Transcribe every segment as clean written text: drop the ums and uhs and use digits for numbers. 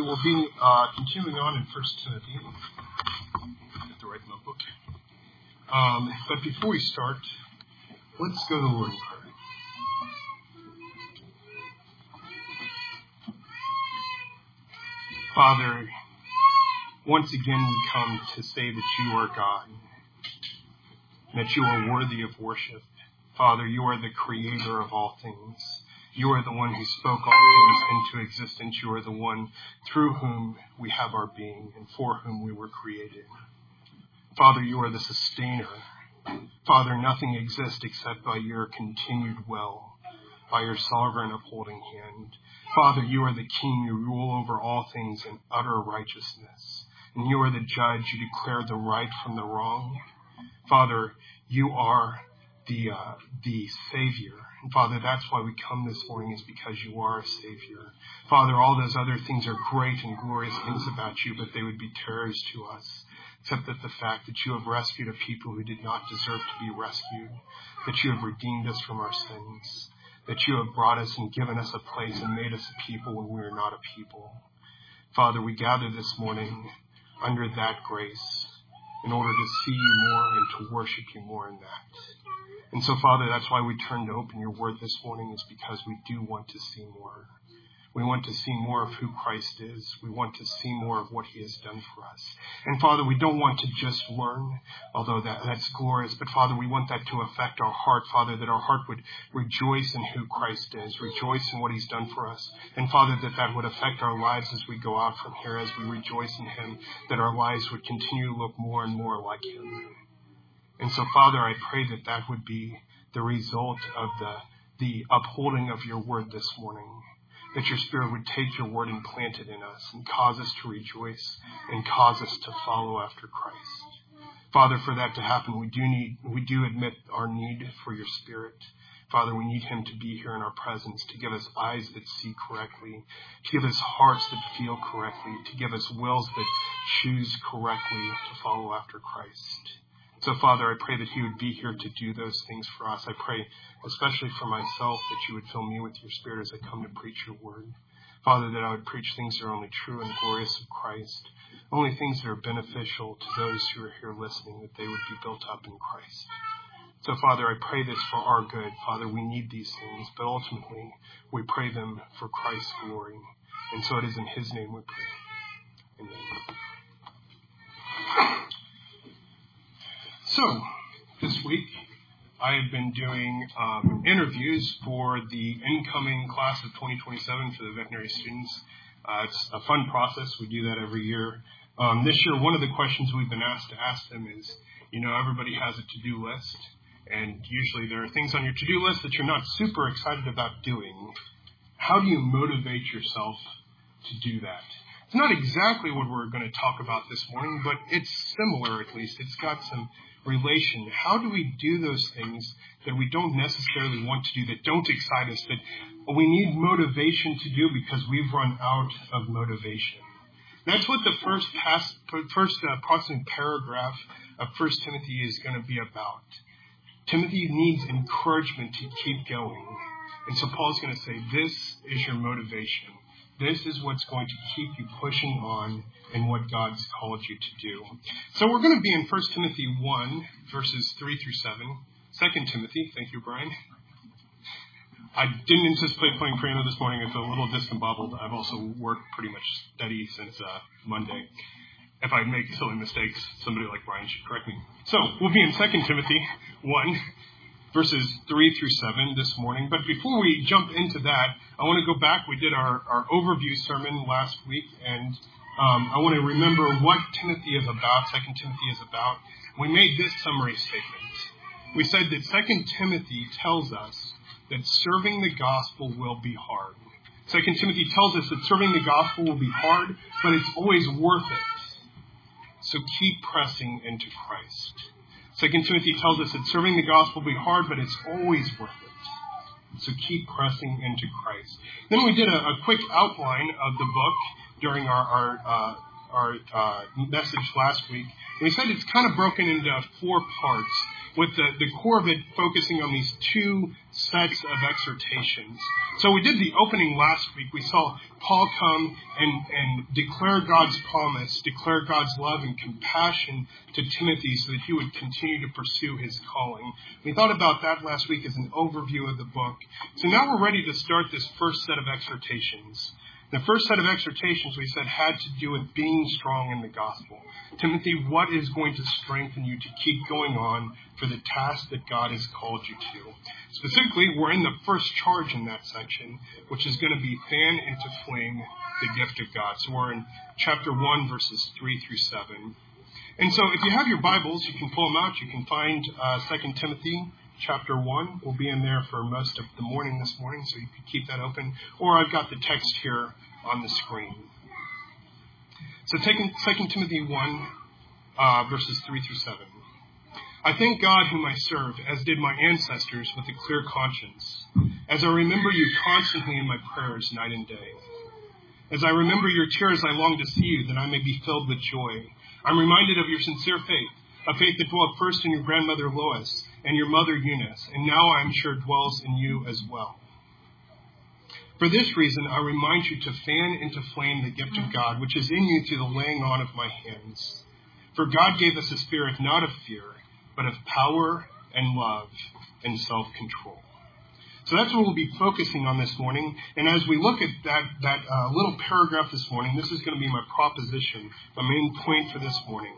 we'll be continuing on in 1 Timothy. Get the right notebook. But before we start, let's go to the Lord in prayer. Father, once again we come to say that you are God, that you are worthy of worship. Father, you are the creator of all things. You are the one who spoke all things into existence. You are the one through whom we have our being and for whom we were created. Father, you are the sustainer. Father, nothing exists except by your continued will, by your sovereign upholding hand. Father, you are the king. You rule over all things in utter righteousness. And you are the judge. You declare the right from the wrong. Father, you are the Savior. And Father, that's why we come this morning, is because you are a Savior. Father, all those other things are great and glorious things about you, but they would be terrors to us, except that the fact that you have rescued a people who did not deserve to be rescued, that you have redeemed us from our sins, that you have brought us and given us a place and made us a people when we are not a people. Father, we gather this morning under that grace in order to see you more and to worship you more in that. And so, Father, that's why we turn to open your word this morning, is because we do want to see more. We want to see more of who Christ is. We want to see more of what he has done for us. And Father, we don't want to just learn, although that's glorious, but Father, we want that to affect our heart, Father, that our heart would rejoice in who Christ is, rejoice in what he's done for us. And Father, that would affect our lives as we go out from here, as we rejoice in him, that our lives would continue to look more and more like him. And so, Father, I pray that would be the result of the upholding of your word this morning, that your Spirit would take your word and plant it in us and cause us to rejoice and cause us to follow after Christ. Father, for that to happen, we do admit our need for your Spirit. Father, we need him to be here in our presence, to give us eyes that see correctly, to give us hearts that feel correctly, to give us wills that choose correctly to follow after Christ. So, Father, I pray that he would be here to do those things for us. I pray, especially for myself, that you would fill me with your Spirit as I come to preach your word. Father, that I would preach things that are only true and glorious of Christ, only things that are beneficial to those who are here listening, that they would be built up in Christ. So, Father, I pray this for our good. Father, we need these things, but ultimately we pray them for Christ's glory. And so it is in his name we pray. Amen. So, this week, I have been doing interviews for the incoming class of 2027 for the veterinary students. It's a fun process. We do that every year. This year, one of the questions we've been asked to ask them is, everybody has a to-do list, and usually there are things on your to-do list that you're not super excited about doing. How do you motivate yourself to do that? It's not exactly what we're going to talk about this morning, but it's similar at least. It's got some relation. How do we do those things that we don't necessarily want to do, that don't excite us, that we need motivation to do because we've run out of motivation? That's what the first approximate paragraph of 1 Timothy is going to be about. Timothy needs encouragement to keep going. And so Paul's going to say, this is your motivation. This is what's going to keep you pushing on in what God's called you to do. So we're going to be in 1 Timothy 1, verses 3 through 7. 2 Timothy, thank you, Brian. I didn't anticipate playing piano this morning. I feel a little discombobbled. I've also worked pretty much steady since Monday. If I make silly mistakes, somebody like Brian should correct me. So we'll be in 2 Timothy 1, verses 3 through 7 this morning. But before we jump into that, I want to go back. We did our overview sermon last week, and I want to remember what Timothy is about, 2 Timothy is about. We made this summary statement. We said that 2 Timothy tells us that serving the gospel will be hard. 2 Timothy tells us that serving the gospel will be hard, but it's always worth it. So keep pressing into Christ. 2 Timothy tells us that serving the gospel will be hard, but it's always worth it. So keep pressing into Christ. Then we did a quick outline of the book during our message last week. And we said it's kind of broken into 4 parts. with the core of it focusing on these two sets of exhortations. So we did the opening last week. We saw Paul come and declare God's promise, declare God's love and compassion to Timothy so that he would continue to pursue his calling. We thought about that last week as an overview of the book. So now we're ready to start this first set of exhortations. The first set of exhortations, we said, had to do with being strong in the gospel. Timothy, what is going to strengthen you to keep going on for the task that God has called you to? Specifically, we're in the first charge in that section, which is going to be fan into flame the gift of God. So we're in chapter 1, verses 3 through 7. And so if you have your Bibles, you can pull them out. You can find 2 Timothy chapter 1 will be in there for most of the morning this morning, so you can keep that open. Or I've got the text here on the screen. So 2 Timothy 1, verses 3 through 7. I thank God whom I serve, as did my ancestors, with a clear conscience, as I remember you constantly in my prayers night and day. As I remember your tears, I long to see you, that I may be filled with joy. I'm reminded of your sincere faith, a faith that dwelt first in your grandmother Lois and your mother Eunice, and now I am sure dwells in you as well. For this reason, I remind you to fan into flame the gift of God, which is in you through the laying on of my hands. For God gave us a spirit not of fear, but of power and love and self-control. So that's what we'll be focusing on this morning. And as we look at that little paragraph this morning, this is going to be my proposition, my main point for this morning.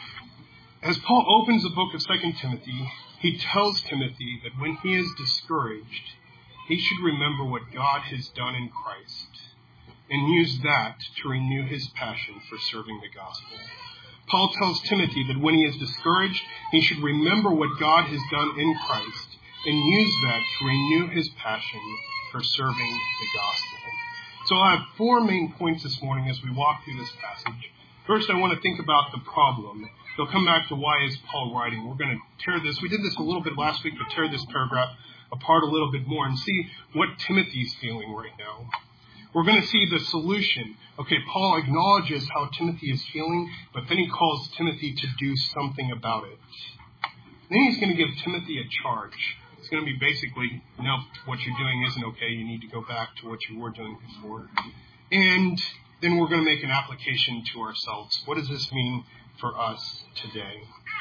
As Paul opens the book of 2 Timothy, he tells Timothy that when he is discouraged, he should remember what God has done in Christ and use that to renew his passion for serving the gospel. Paul tells Timothy that when he is discouraged, he should remember what God has done in Christ and use that to renew his passion for serving the gospel. So I have four main points this morning as we walk through this passage. First, I want to think about the problem. They'll come back to why is Paul writing. We're going to tear this. We did this a little bit last week, but tear this paragraph apart a little bit more and see what Timothy's feeling right now. We're going to see the solution. Okay, Paul acknowledges how Timothy is feeling, but then he calls Timothy to do something about it. Then he's going to give Timothy a charge. It's going to be basically, no, what you're doing isn't okay. You need to go back to what you were doing before. And then we're going to make an application to ourselves. What does this mean for us today?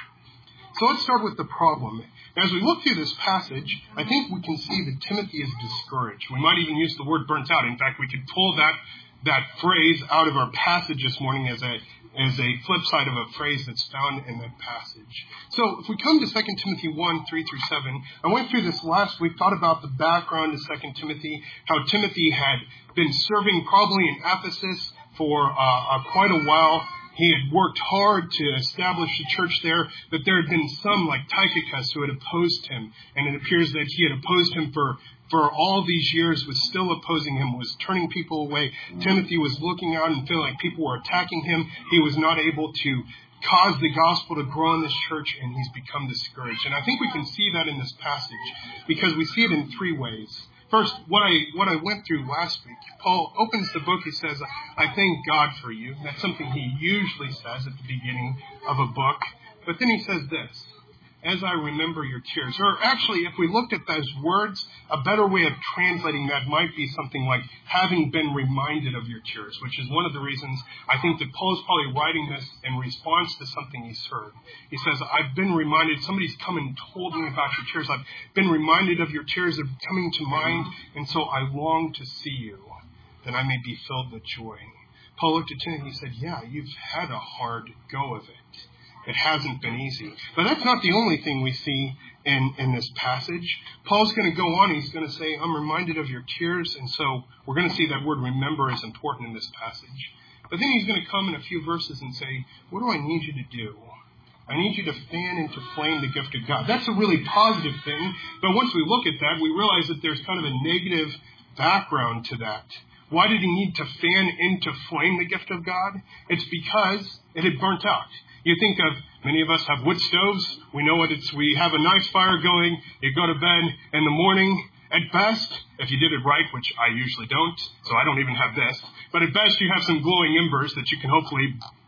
So let's start with the problem. As we look through this passage, I think we can see that Timothy is discouraged. We might even use the word burnt out. In fact, we could pull that phrase out of our passage this morning as a flip side of a phrase that's found in that passage. So if we come to 2 Timothy 1, 3 through 7, I went through this last week, thought about the background to 2 Timothy, how Timothy had been serving probably in Ephesus for quite a while. He had worked hard to establish the church there, but there had been some, like Tychicus, who had opposed him. And it appears that he had opposed him for all these years, was still opposing him, was turning people away. Timothy was looking out and feeling like people were attacking him. He was not able to cause the gospel to grow in this church, and he's become discouraged. And I think we can see that in this passage, because we see it in three ways. First, what I went through last week, Paul opens the book, he says, I thank God for you. That's something he usually says at the beginning of a book. But then he says this, as I remember your tears. Or actually, if we looked at those words, a better way of translating that might be something like having been reminded of your tears, which is one of the reasons I think that Paul is probably writing this in response to something he's heard. He says, I've been reminded, somebody's come and told me about your tears. I've been reminded of your tears of coming to mind, and so I long to see you, that I may be filled with joy. Paul looked at Timothy and he said, yeah, you've had a hard go of it. It hasn't been easy. But that's not the only thing we see in this passage. Paul's going to go on. He's going to say, I'm reminded of your tears. And so we're going to see that word remember is important in this passage. But then he's going to come in a few verses and say, what do I need you to do? I need you to fan into flame the gift of God. That's a really positive thing. But once we look at that, we realize that there's kind of a negative background to that. Why did he need to fan into flame the gift of God? It's because it had burnt out. You think of, many of us have wood stoves. We know what we have a nice fire going. You go to bed in the morning. At best, if you did it right, which I usually don't, so I don't even have this, but at best you have some glowing embers that you can hopefully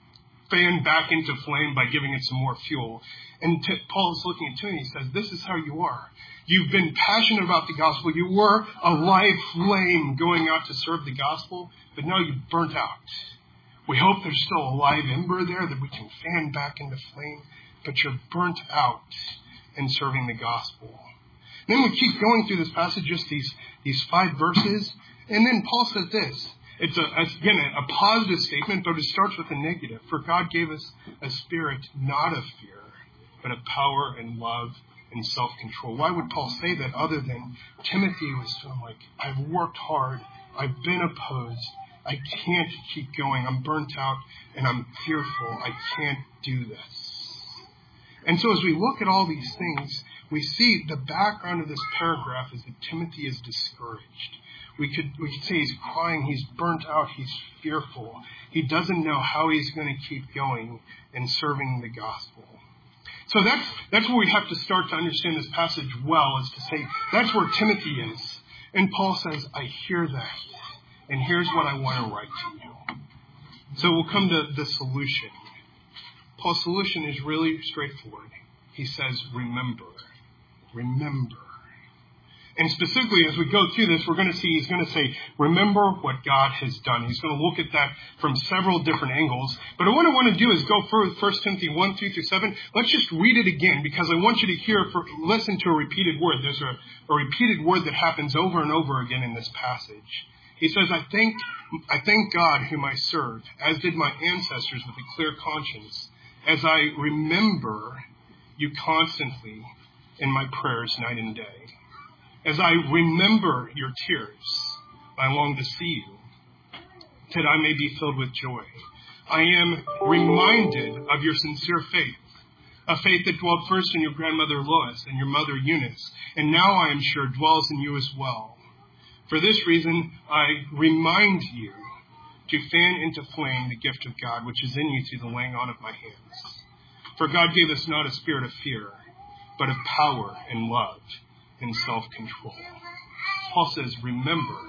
fan back into flame by giving it some more fuel. And Paul is looking at Timothy and he says, this is how you are. You've been passionate about the gospel. You were a live flame going out to serve the gospel, but now you've burnt out. We hope there's still a live ember there that we can fan back into flame, but you're burnt out in serving the gospel. Then we keep going through this passage, just these 5 verses, and then Paul says this. It's again a positive statement, but it starts with a negative. For God gave us a spirit not of fear, but of power and love and self-control. Why would Paul say that other than Timothy was feeling like, I've worked hard, I've been opposed, I can't keep going, I'm burnt out, and I'm fearful, I can't do this. And so as we look at all these things, we see the background of this paragraph is that Timothy is discouraged. We could say he's crying, he's burnt out, he's fearful. He doesn't know how he's going to keep going in serving the gospel. So that's where we have to start to understand this passage well, is to say that's where Timothy is. And Paul says, I hear that. And here's what I want to write to you. So we'll come to the solution. Paul's solution is really straightforward. He says, remember. Remember. And specifically, as we go through this, we're going to see he's going to say, remember what God has done. He's going to look at that from several different angles. But what I want to do is go through 1 Timothy 1, 2 through 7. Let's just read it again, because I want you to listen to a repeated word. There's a repeated word that happens over and over again in this passage. He says, I thank God whom I serve, as did my ancestors with a clear conscience, as I remember you constantly in my prayers night and day. As I remember your tears, I long to see you, that I may be filled with joy. I am reminded of your sincere faith, a faith that dwelt first in your grandmother Lois and your mother Eunice, and now I am sure dwells in you as well. For this reason, I remind you to fan into flame the gift of God, which is in you through the laying on of my hands. For God gave us not a spirit of fear, but of power and love and self-control. Paul says, remember.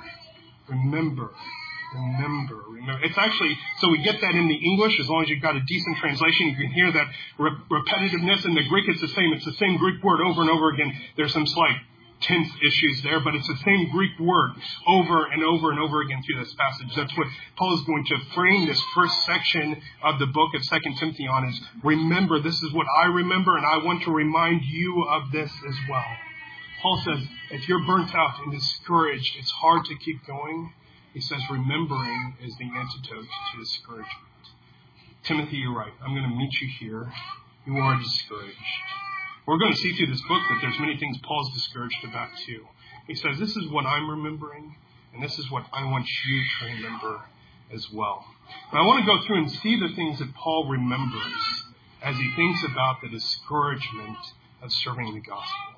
It's actually, so we get that in the English, as long as you've got a decent translation, you can hear that repetitiveness. In the Greek, it's the same. It's the same Greek word over and over again. There's some slight tense issues there, but it's the same Greek word over and over and over again through this passage. That's what Paul is going to frame this first section of the book of 2 Timothy on, is remember. This is what I remember, and I want to remind you of this as well. Paul says, if you're burnt out and discouraged, it's hard to keep going. He says, remembering is the antidote to discouragement. Timothy, you're right. I'm going to meet you here. You are discouraged. We're going to see through this book that there's many things Paul's discouraged about too. He says, this is what I'm remembering, and this is what I want you to remember as well. And I want to go through and see the things that Paul remembers as he thinks about the discouragement of serving the gospel.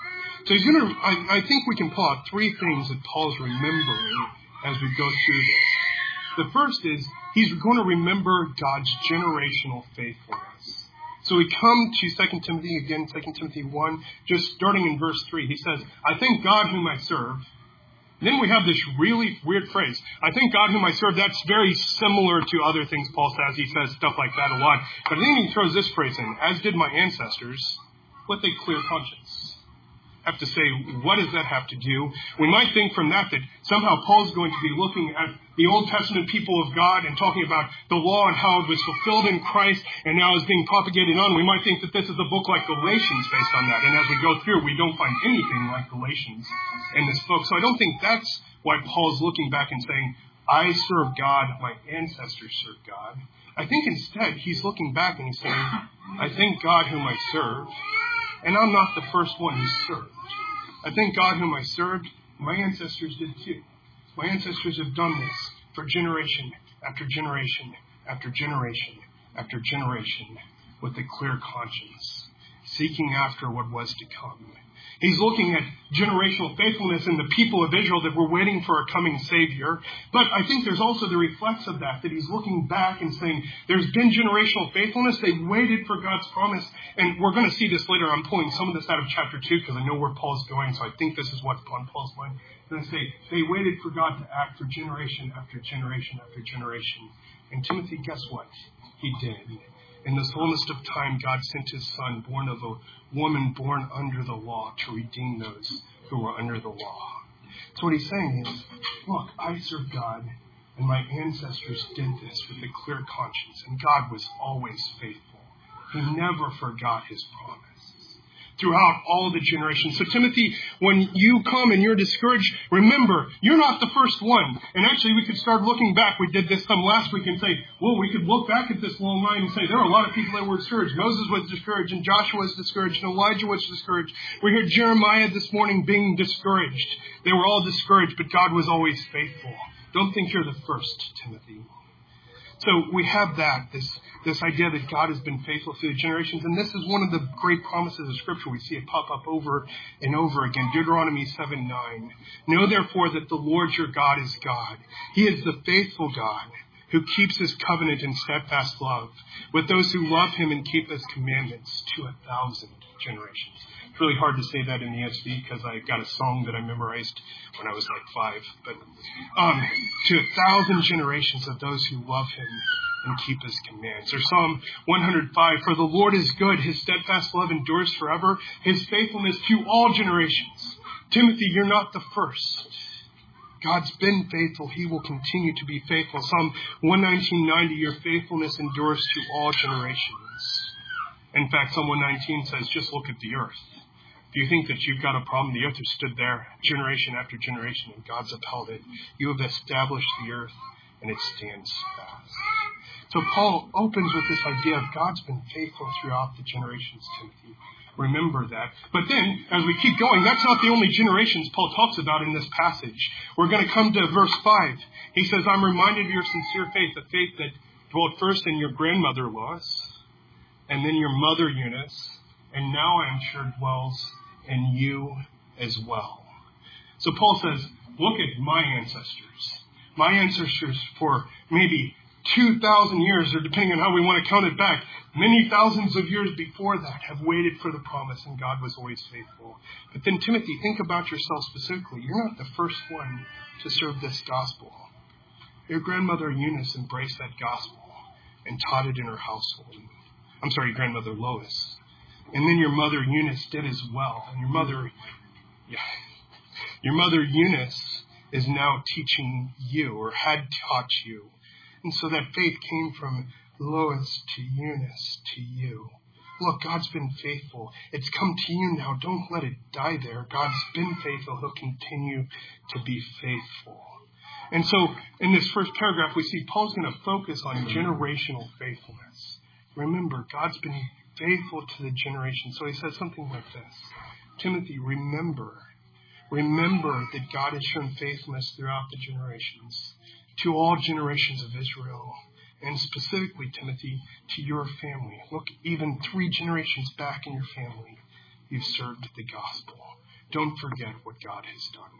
So he's going to, I think we can pull out 3 things that Paul's remembering as we go through this. The first is he's going to remember God's generational faithfulness. So we come to 2 Timothy, again, 2 Timothy 1, just starting in verse 3. He says, I thank God whom I serve. And then we have this really weird phrase. I thank God whom I serve. That's very similar to other things Paul says. He says stuff like that a lot. But then he throws this phrase in, as did my ancestors, with a clear conscience. Have to say, what does that have to do? We might think from that somehow Paul's going to be looking at the Old Testament people of God and talking about the law and how it was fulfilled in Christ and now is being propagated on. We might think that this is a book like Galatians based on that. And as we go through, we don't find anything like Galatians in this book. So I don't think that's why Paul's looking back and saying, I serve God, my ancestors served God. I think instead he's looking back and he's saying, I thank God whom I serve, and I'm not the first one who served. I thank God whom I served. My ancestors did too. My ancestors have done this for generation after generation after generation after generation with a clear conscience, seeking after what was to come. He's looking at generational faithfulness in the people of Israel that were waiting for a coming Savior. But I think there's also the reflex of that he's looking back and saying, there's been generational faithfulness. They waited for God's promise. And we're going to see this later. I'm pulling some of this out of chapter 2 because I know where Paul's going. So I think this is what's on Paul's mind. And I say, they waited for God to act for generation after generation after generation. And Timothy, guess what? He did. In the fullness of time, God sent his son, born of a woman born under the law, to redeem those who were under the law. So what he's saying is, look, I serve God, and my ancestors did this with a clear conscience, and God was always faithful. He never forgot his promise throughout all the generations. So Timothy, when you come and you're discouraged, remember, you're not the first one. And actually, we could start looking back. We did this some last week and say, well, we could look back at this long line and say, there are a lot of people that were discouraged. Moses was discouraged, and Joshua was discouraged, and Elijah was discouraged. We heard Jeremiah this morning being discouraged. They were all discouraged, but God was always faithful. Don't think you're the first, Timothy. So we have this idea that God has been faithful through the generations. And this is one of the great promises of Scripture. We see it pop up over and over again. Deuteronomy 7:9. Know therefore that the Lord your God is God. He is the faithful God who keeps his covenant and steadfast love with those who love him and keep his commandments to 1,000 generations. It's really hard to say that in the ESV because I got a song that I memorized when I was like 5. But to 1,000 generations of those who love him and keep his commands. Or Psalm 105, for the Lord is good, his steadfast love endures forever, his faithfulness to all generations. Timothy, you're not the first. God's been faithful. He will continue to be faithful. Psalm 119:90, your faithfulness endures to all generations. In fact, Psalm 119 says, just look at the earth. If you think that you've got a problem, the earth has stood there generation after generation, and God's upheld it. You have established the earth, and it stands fast. So Paul opens with this idea of God's been faithful throughout the generations, Timothy. Remember that. But then, as we keep going, that's not the only generations Paul talks about in this passage. We're going to come to verse 5. He says, I'm reminded of your sincere faith, the faith that dwelt first in your grandmother Lois, and then your mother Eunice, and now I am sure dwells in you as well. So Paul says, look at my ancestors. My ancestors for maybe 2,000 years, or depending on how we want to count it back, many thousands of years before that have waited for the promise, and God was always faithful. But then, Timothy, think about yourself specifically. You're not the first one to serve this gospel. Your grandmother Eunice embraced that gospel and taught it in her household. I'm sorry, grandmother Lois. And then your mother Eunice did as well. And your mother Eunice is now teaching you, or had taught you. And so that faith came from Lois to Eunice to you. Look, God's been faithful. It's come to you now. Don't let it die there. God's been faithful. He'll continue to be faithful. And so in this first paragraph, we see Paul's going to focus on generational faithfulness. Remember, God's been faithful to the generation. So he says something like this. Timothy, remember that God has shown faithfulness throughout the generations, to all generations of Israel, and specifically, Timothy, to your family. Look, even 3 generations back in your family, you've served the gospel. Don't forget what God has done.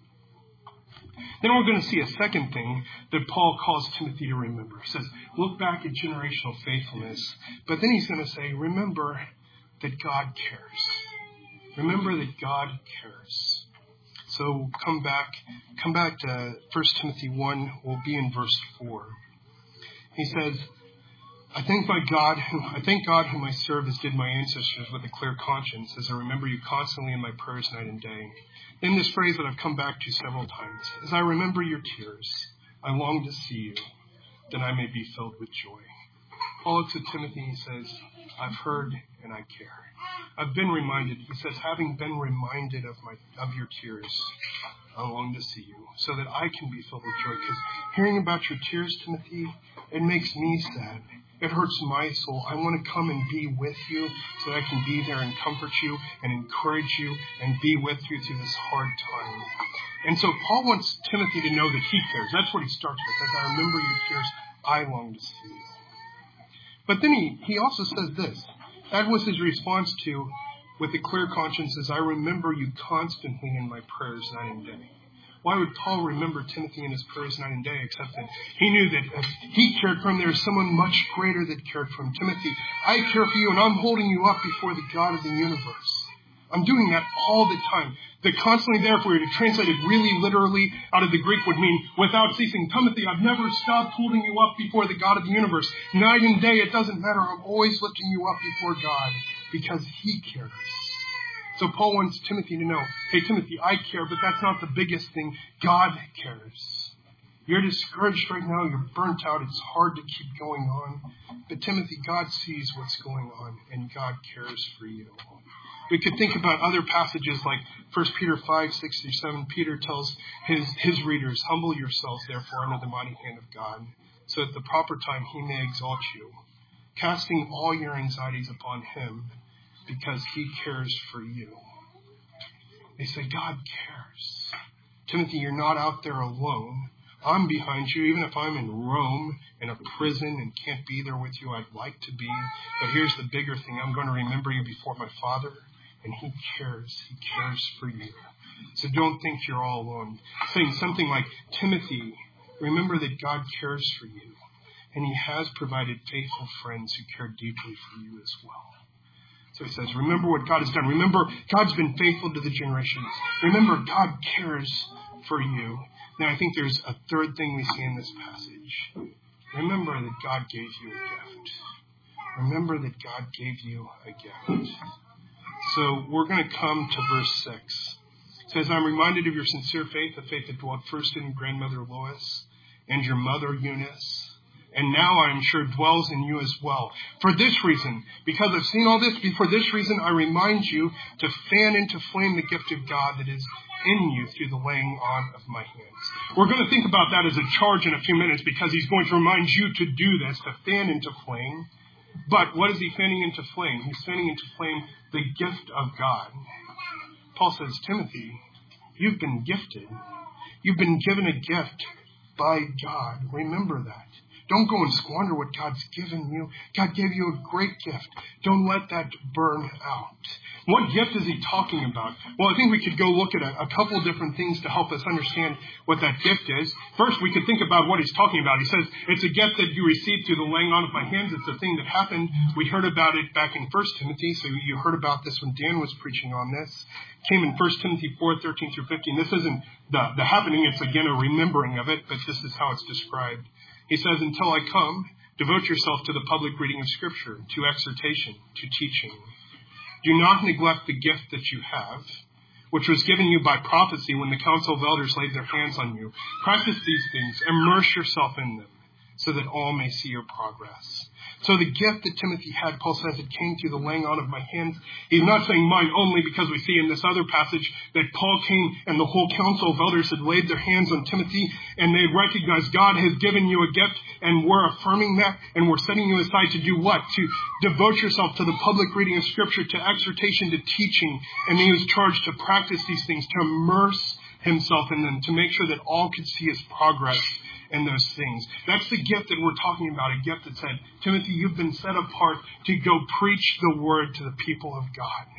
Then we're going to see a second thing that Paul calls Timothy to remember. He says, look back at generational faithfulness. But then he's going to say, remember that God cares. Remember that God cares. So come back to 1 Timothy 1. We'll be in verse 4. He says, I thank God whom I serve as did my ancestors with a clear conscience, as I remember you constantly in my prayers night and day. In this phrase that I've come back to several times, as I remember your tears, I long to see you, that I may be filled with joy. Paul looks at Timothy and he says, I've heard and I care. I've been reminded, he says, having been reminded of your tears, I long to see you, so that I can be filled with joy. Because hearing about your tears, Timothy, it makes me sad. It hurts my soul. I want to come and be with you so that I can be there and comfort you and encourage you and be with you through this hard time. And so Paul wants Timothy to know that he cares. That's what he starts with. As I remember your tears, I long to see you. But then he also says this. That was his response to, with a clear conscience, as I remember you constantly in my prayers night and day. Why would Paul remember Timothy in his prayers night and day, except that he knew that if he cared for him, there was someone much greater that cared for him. Timothy, I care for you, and I'm holding you up before the God of the universe. I'm doing that all the time. The constantly there, if we were to translate it really literally out of the Greek, would mean without ceasing. Timothy, I've never stopped holding you up before the God of the universe. Night and day, it doesn't matter. I'm always lifting you up before God because He cares. So Paul wants Timothy to know, hey, Timothy, I care, but that's not the biggest thing. God cares. You're discouraged right now. You're burnt out. It's hard to keep going on. But Timothy, God sees what's going on, and God cares for you. We could think about other passages like 1 Peter 5:6-7. Peter tells his readers, humble yourselves, therefore, under the mighty hand of God, so at the proper time He may exalt you, casting all your anxieties upon Him, because He cares for you. They say, God cares. Timothy, you're not out there alone. I'm behind you, even if I'm in Rome, in a prison, and can't be there with you. I'd like to be. But here's the bigger thing. I'm going to remember you before my Father, and He cares. He cares for you. So don't think you're all alone. Saying something like, Timothy, remember that God cares for you, and He has provided faithful friends who care deeply for you as well. So he says, remember what God has done. Remember, God's been faithful to the generations. Remember, God cares for you. Now, I think there's a third thing we see in this passage. Remember that God gave you a gift. Remember that God gave you a gift. So we're going to come to verse 6. It says, I'm reminded of your sincere faith, the faith that dwelt first in grandmother Lois and your mother Eunice, and now I am sure dwells in you as well. For this reason, because I've seen all this, for this reason I remind you to fan into flame the gift of God that is in you through the laying on of my hands. We're going to think about that as a charge in a few minutes because he's going to remind you to do this, to fan into flame. But what is he fanning into flame? He's fanning into flame the gift of God. Paul says, Timothy, you've been gifted. You've been given a gift by God. Remember that. Don't go and squander what God's given you. God gave you a great gift. Don't let that burn out. What gift is he talking about? Well, I think we could go look at a couple different things to help us understand what that gift is. First, we could think about what he's talking about. He says, it's a gift that you received through the laying on of my hands. It's a thing that happened. We heard about it back in 1 Timothy, so you heard about this when Dan was preaching on this. It came in 1 Timothy 4:13-15. This isn't the happening. It's, again, a remembering of it, but this is how it's described. He says, until I come, devote yourself to the public reading of Scripture, to exhortation, to teaching. Do not neglect the gift that you have, which was given you by prophecy when the council of elders laid their hands on you. Practice these things, immerse yourself in them, so that all may see your progress. So the gift that Timothy had, Paul says, it came through the laying on of my hands. He's not saying mine only, because we see in this other passage that Paul came and the whole council of elders had laid their hands on Timothy, and they recognized God has given you a gift, and we're affirming that, and we're setting you aside to do what? To devote yourself to the public reading of Scripture, to exhortation, to teaching. And he was charged to practice these things, to immerse himself in them, to make sure that all could see his progress in those things. That's the gift that we're talking about, a gift that said, Timothy, you've been set apart to go preach the word to the people of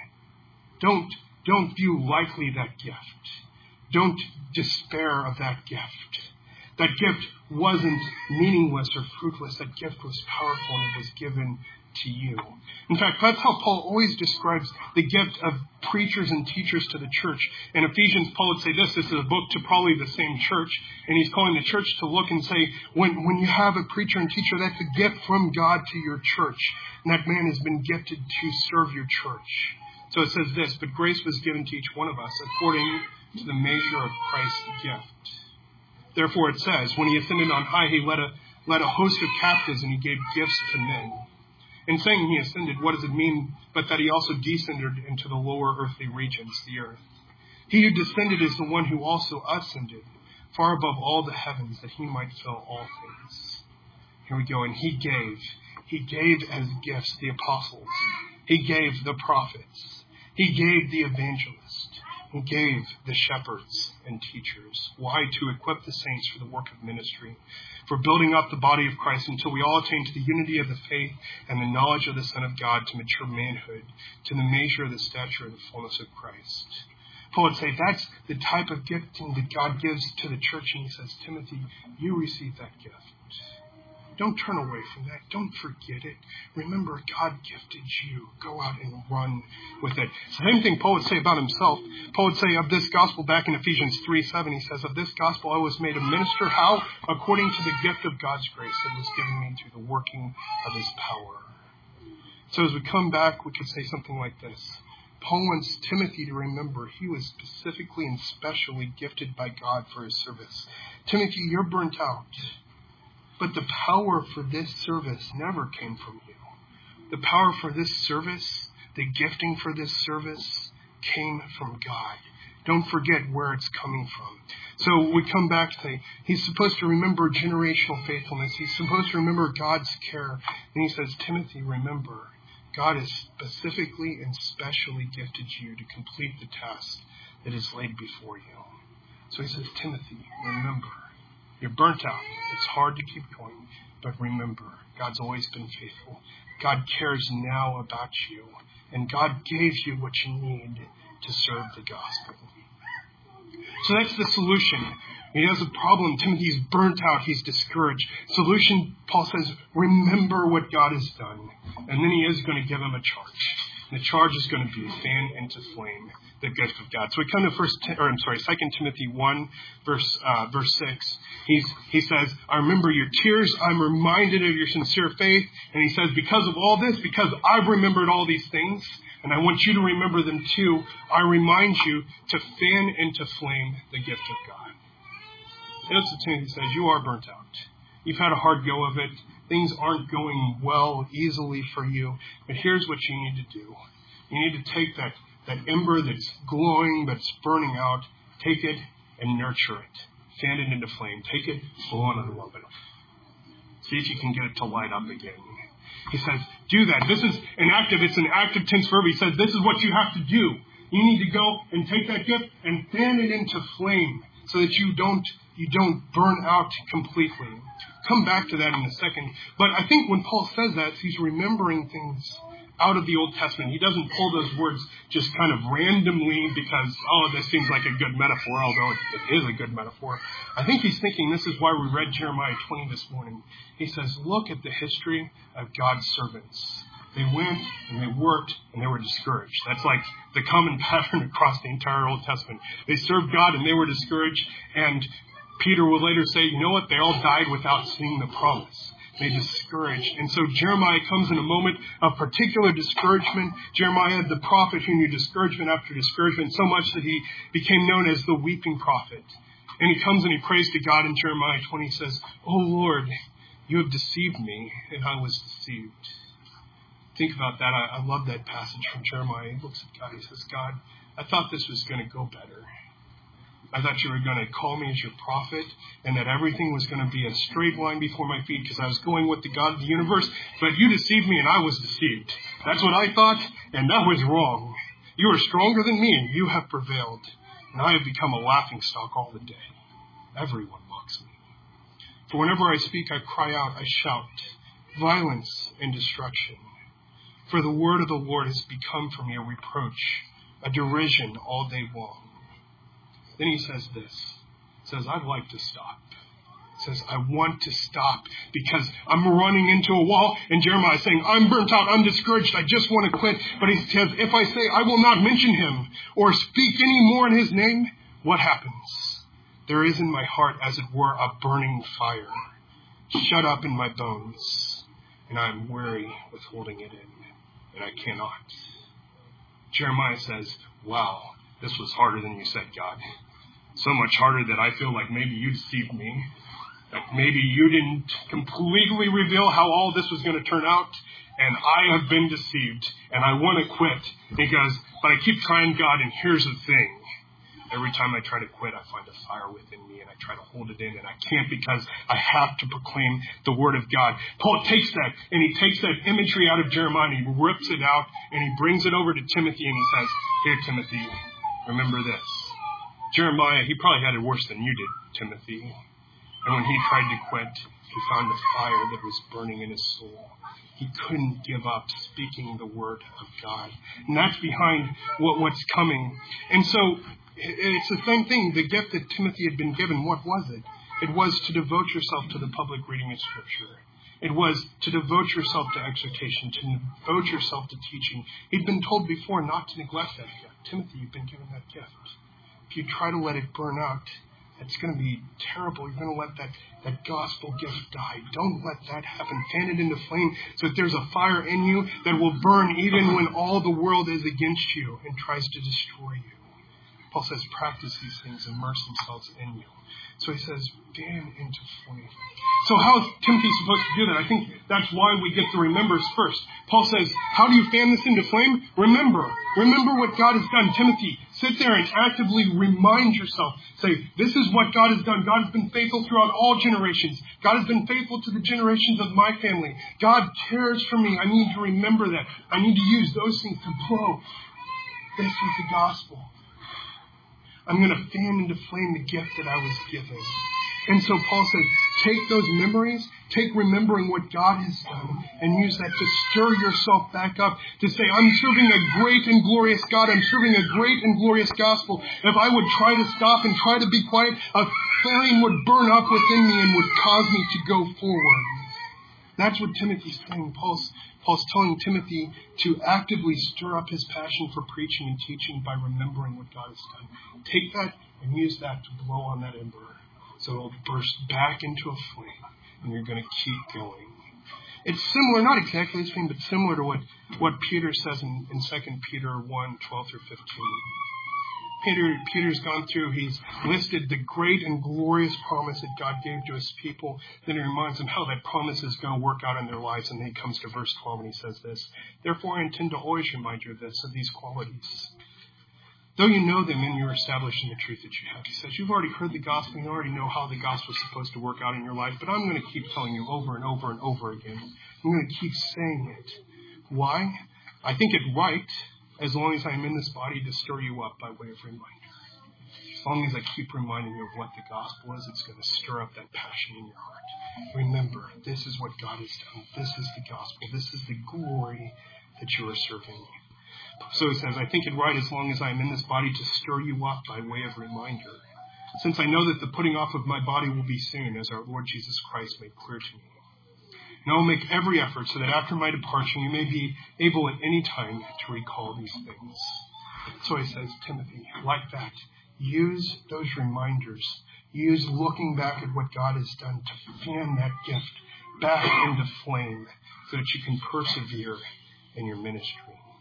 God. Don't view lightly that gift. Don't despair of that gift. That gift wasn't meaningless or fruitless. That gift was powerful and it was given to you. In fact, that's how Paul always describes the gift of preachers and teachers to the church. In Ephesians, Paul would say this is a book to probably the same church, and he's calling the church to look and say, when you have a preacher and teacher, that's a gift from God to your church, and that man has been gifted to serve your church. So it says this, but grace was given to each one of us according to the measure of Christ's gift. Therefore it says, when he ascended on high, he led a host of captives and he gave gifts to men. In saying he ascended, what does it mean but that he also descended into the lower earthly regions, the earth? He who descended is the one who also ascended far above all the heavens that he might fill all things. Here we go. And he gave as gifts the apostles. He gave the prophets. He gave the evangelists. He gave the shepherds and teachers. Why? To equip the saints for the work of ministry, for building up the body of Christ until we all attain to the unity of the faith and the knowledge of the Son of God, to mature manhood, to the measure of the stature of the fullness of Christ. Paul would say that's the type of gifting that God gives to the church. And he says, Timothy, you receive that gift. Don't turn away from that. Don't forget it. Remember, God gifted you. Go out and run with it. Same thing Paul would say about himself. Paul would say of this gospel back in Ephesians 3:7, he says, of this gospel I was made a minister. How? According to the gift of God's grace that was given me through the working of his power. So as we come back, we could say something like this. Paul wants Timothy to remember he was specifically and specially gifted by God for his service. Timothy, you're burnt out. But the power for this service never came from you. The power for this service, the gifting for this service, came from God. Don't forget where it's coming from. So we come back to say, he's supposed to remember generational faithfulness. He's supposed to remember God's care. And he says, Timothy, remember, God has specifically and specially gifted you to complete the task that is laid before you. So he says, Timothy, remember, you're burnt out. It's hard to keep going. But remember, God's always been faithful. God cares now about you. And God gave you what you need to serve the gospel. So that's the solution. He has a problem. Timothy's burnt out. He's discouraged. Solution, Paul says, remember what God has done. And then he is going to give him a charge. And the charge is going to be fan into flame the gift of God. So we come to 2 Timothy 1, verse 6. He says, I remember your tears. I'm reminded of your sincere faith. And he says, because of all this, because I've remembered all these things, and I want you to remember them too, I remind you to fan into flame the gift of God. And that's what Timothy says. You are burnt out. You've had a hard go of it. Things aren't going well easily for you. But here's what you need to do. You need to take that ember that's glowing, that's burning out, take it and nurture it. Fan it into flame. Take it, blow on it a little bit. See if you can get it to light up again. He says, do that. It's an active tense verb. He says, this is what you have to do. You need to go and take that gift and fan it into flame so that you don't burn out completely. Come back to that in a second. But I think when Paul says that, he's remembering things out of the Old Testament. He doesn't pull those words just kind of randomly because, this seems like a good metaphor, although it is a good metaphor. I think he's thinking this is why we read Jeremiah 20 this morning. He says, look at the history of God's servants. They went and they worked and they were discouraged. That's like the common pattern across the entire Old Testament. They served God and they were discouraged. And Peter will later say, you know what? They all died without seeing the promise. They discouraged. And so Jeremiah comes in a moment of particular discouragement. Jeremiah, the prophet who knew discouragement after discouragement so much that he became known as the weeping prophet. And he comes and he prays to God in Jeremiah 20. He says, oh Lord, you have deceived me and I was deceived. Think about that. I love that passage from Jeremiah. He looks at God. He says, God, I thought this was going to go better. I thought you were going to call me as your prophet and that everything was going to be a straight line before my feet because I was going with the God of the universe. But you deceived me and I was deceived. That's what I thought, and that was wrong. You are stronger than me and you have prevailed. And I have become a laughingstock all the day. Everyone mocks me. For whenever I speak, I cry out, I shout, violence and destruction. For the word of the Lord has become for me a reproach, a derision all day long. Then he says this. He says, I'd like to stop. He says, I want to stop because I'm running into a wall. And Jeremiah is saying, I'm burnt out. I'm discouraged. I just want to quit. But he says, if I say I will not mention him or speak any more in his name, what happens? There is in my heart, as it were, a burning fire shut up in my bones. And I am weary with holding it in. And I cannot. Jeremiah says, wow, this was harder than you said, God. So much harder that I feel like maybe you deceived me. Like maybe you didn't completely reveal how all this was going to turn out. And I have been deceived. And I want to quit. But I keep trying, God, and here's the thing. Every time I try to quit, I find a fire within me and I try to hold it in and I can't because I have to proclaim the word of God. Paul takes that and he takes that imagery out of Jeremiah and he rips it out and he brings it over to Timothy and he says, here, Timothy, remember this. Jeremiah, he probably had it worse than you did, Timothy. And when he tried to quit, he found a fire that was burning in his soul. He couldn't give up speaking the word of God. And that's behind what's coming. And so it's the same thing. The gift that Timothy had been given, what was it? It was to devote yourself to the public reading of Scripture. It was to devote yourself to exhortation, to devote yourself to teaching. He'd been told before not to neglect that gift. Timothy, you've been given that gift. If you try to let it burn out, it's going to be terrible. You're going to let that gospel gift die. Don't let that happen. Fan it into flame so that there's a fire in you that will burn even when all the world is against you and tries to destroy you. Paul says, practice these things, immerse themselves in you. So he says, fan into flame. So how is Timothy supposed to do that? I think that's why we get the remembers first. Paul says, how do you fan this into flame? Remember. Remember what God has done. Timothy, sit there and actively remind yourself. Say, this is what God has done. God has been faithful throughout all generations. God has been faithful to the generations of my family. God cares for me. I need to remember that. I need to use those things to blow. This is the gospel. I'm going to fan into flame the gift that I was given. And so Paul says, take those memories, take remembering what God has done, and use that to stir yourself back up, to say, I'm serving a great and glorious God. I'm serving a great and glorious gospel. If I would try to stop and try to be quiet, a flame would burn up within me and would cause me to go forward. That's what Timothy's saying. Paul's telling Timothy to actively stir up his passion for preaching and teaching by remembering what God has done. Take that and use that to blow on that ember so it will burst back into a flame and you're going to keep going. It's similar, not exactly the same, but similar to what Peter says in 2 Peter 1, 12 through 15. Peter's gone through, he's listed the great and glorious promise that God gave to his people. Then he reminds them how that promise is going to work out in their lives. And then he comes to verse 12 and he says this, therefore I intend to always remind you of this, of these qualities. Though you know them and you're established in the truth that you have. He says, you've already heard the gospel, you already know how the gospel is supposed to work out in your life, but I'm going to keep telling you over and over and over again. I'm going to keep saying it. Why? I think it right, as long as I'm in this body, to stir you up by way of reminder. As long as I keep reminding you of what the gospel is, it's going to stir up that passion in your heart. Remember, this is what God has done. This is the gospel. This is the glory that you are serving. So it says, I think it right as long as I am in this body to stir you up by way of reminder. Since I know that the putting off of my body will be soon, as our Lord Jesus Christ made clear to me. And I will make every effort so that after my departure you may be able at any time to recall these things. So he says, Timothy, like that, use those reminders. Use looking back at what God has done to fan that gift back into flame so that you can persevere in your ministry.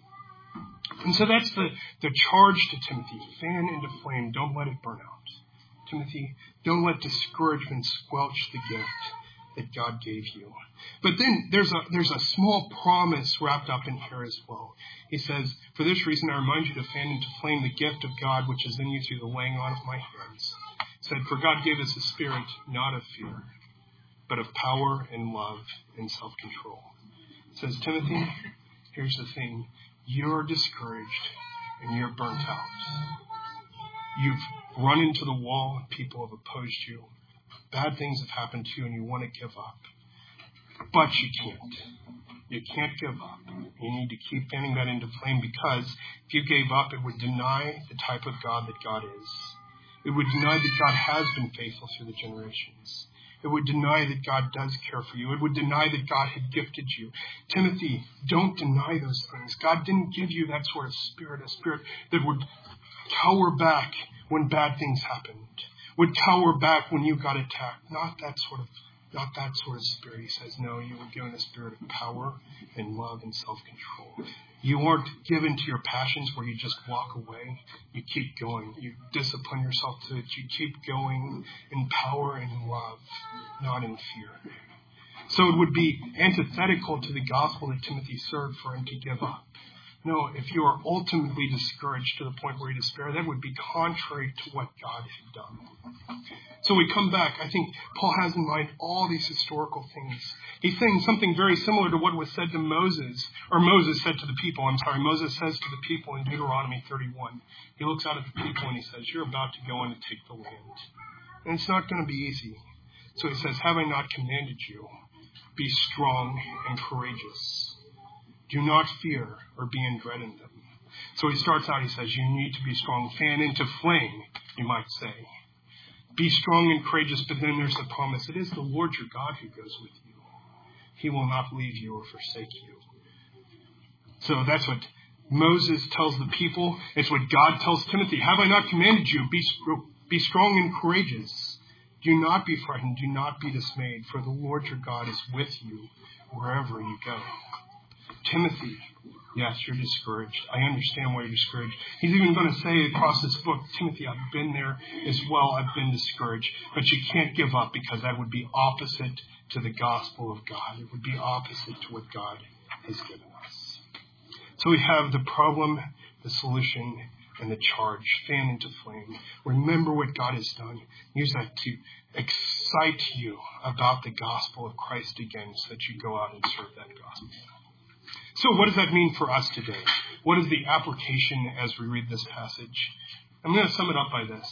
And so that's the charge to Timothy. Fan into flame. Don't let it burn out. Timothy, don't let discouragement squelch the gift that God gave you. But then there's a small promise wrapped up in here as well. He says, for this reason I remind you to fan into flame the gift of God which is in you through the laying on of my hands. He said, for God gave us a spirit not of fear, but of power and love and self-control. He says, Timothy, here's the thing. You're discouraged and you're burnt out. You've run into the wall and people have opposed you. Bad things have happened to you and you want to give up. But you can't. You can't give up. You need to keep fanning that into flame because if you gave up, it would deny the type of God that God is. It would deny that God has been faithful through the generations. It would deny that God does care for you. It would deny that God had gifted you. Timothy, don't deny those things. God didn't give you that sort of spirit, a spirit that would cower back when bad things happened, would cower back when you got attacked. Not that sort of spirit. He says, no, you were given a spirit of power and love and self-control. You weren't given to your passions where you just walk away. You keep going. You discipline yourself so that you keep going in power and love, not in fear. So it would be antithetical to the gospel that Timothy served for him to give up. No, if you are ultimately discouraged to the point where you despair, that would be contrary to what God had done. So we come back. I think Paul has in mind all these historical things. He's saying something very similar to what was said to Moses, or Moses said to the people. Moses says to the people in Deuteronomy 31. He looks out at the people and he says, you're about to go in and take the land. And it's not going to be easy. So he says, have I not commanded you? Be strong and courageous. Do not fear or be in dread in them. So he starts out, he says, you need to be strong. Fan into flame, you might say. Be strong and courageous, but then there's the promise. It is the Lord your God who goes with you. He will not leave you or forsake you. So that's what Moses tells the people. It's what God tells Timothy. Have I not commanded you? Be strong and courageous. Do not be frightened. Do not be dismayed. For the Lord your God is with you wherever you go. Timothy, yes, you're discouraged. I understand why you're discouraged. He's even going to say across this book, Timothy, I've been there as well. I've been discouraged. But you can't give up, because that would be opposite to the gospel of God. It would be opposite to what God has given us. So we have the problem, the solution, and the charge. Fan into flame. Remember what God has done. Use that to excite you about the gospel of Christ again, so that you go out and serve that gospel. So what does that mean for us today? What is the application as we read this passage? I'm going to sum it up by this.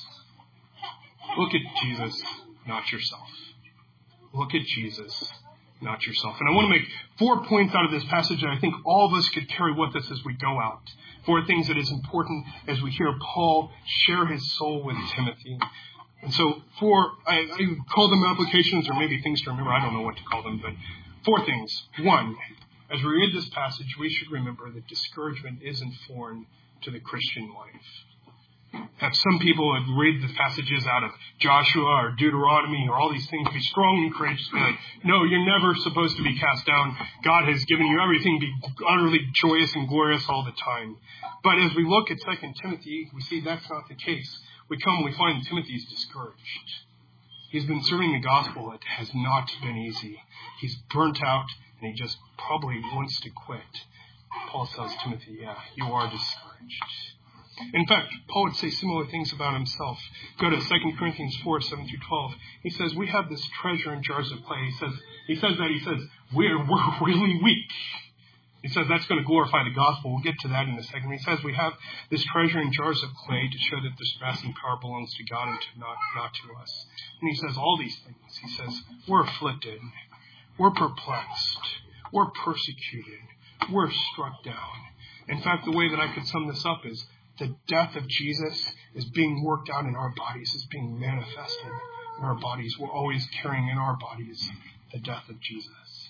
Look at Jesus, not yourself. Look at Jesus, not yourself. And I want to make 4 points out of this passage that I think all of us could carry with us as we go out. 4 things that is important as we hear Paul share his soul with Timothy. And so I call them applications, or maybe things to remember. I don't know what to call them, but 4 things. 1, as we read this passage, we should remember that discouragement isn't foreign to the Christian life. Have some people would read the passages out of Joshua or Deuteronomy or all these things, be strong and courageous, be like, no, you're never supposed to be cast down. God has given you everything, be utterly joyous and glorious all the time. But as we look at 2 Timothy, we see that's not the case. We find Timothy's discouraged. He's been serving the gospel. It has not been easy. He's burnt out, and he just probably wants to quit. Paul tells Timothy, yeah, you are discouraged. In fact, Paul would say similar things about himself. Go to 2 Corinthians 4, 7 through 12. He says, we have this treasure in jars of clay. He says, we're really weak. He says that's going to glorify the gospel. We'll get to that in a second. He says we have this treasure in jars of clay to show that the surpassing power belongs to God and not to us. And he says all these things. He says, we're afflicted. We're perplexed. We're persecuted. We're struck down. In fact, the way that I could sum this up is the death of Jesus is being worked out in our bodies, is being manifested in our bodies. We're always carrying in our bodies the death of Jesus.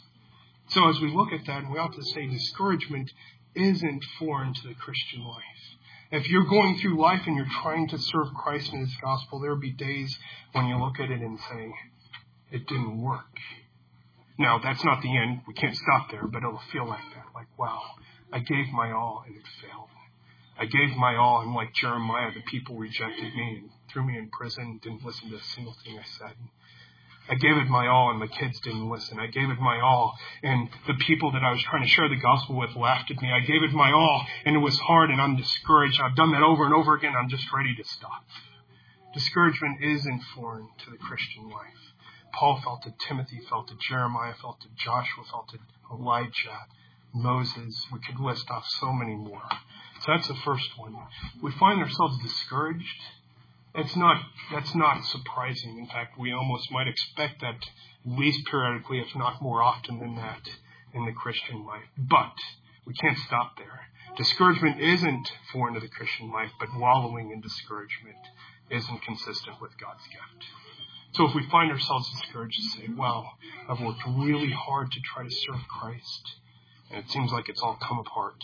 So as we look at that, we ought to say discouragement isn't foreign to the Christian life. If you're going through life and you're trying to serve Christ in His gospel, there will be days when you look at it and say, it didn't work. Now, that's not the end. We can't stop there, but it'll feel like that. Like, wow, I gave my all and it failed. I gave my all, and like Jeremiah, the people rejected me and threw me in prison, didn't listen to a single thing I said. I gave it my all, and my kids didn't listen. I gave it my all, and the people that I was trying to share the gospel with laughed at me. I gave it my all, and it was hard, and I'm discouraged. I've done that over and over again. I'm just ready to stop. Discouragement isn't foreign to the Christian life. Paul felt it. Timothy felt it. Jeremiah felt it. Joshua felt it. Elijah, Moses. We could list off so many more. So that's the first one. We find ourselves discouraged. That's not surprising. In fact, we almost might expect that at least periodically, if not more often than that, in the Christian life. But we can't stop there. Discouragement isn't foreign to the Christian life, but wallowing in discouragement isn't consistent with God's gift. So if we find ourselves discouraged and say, wow, I've worked really hard to try to serve Christ, and it seems like it's all come apart.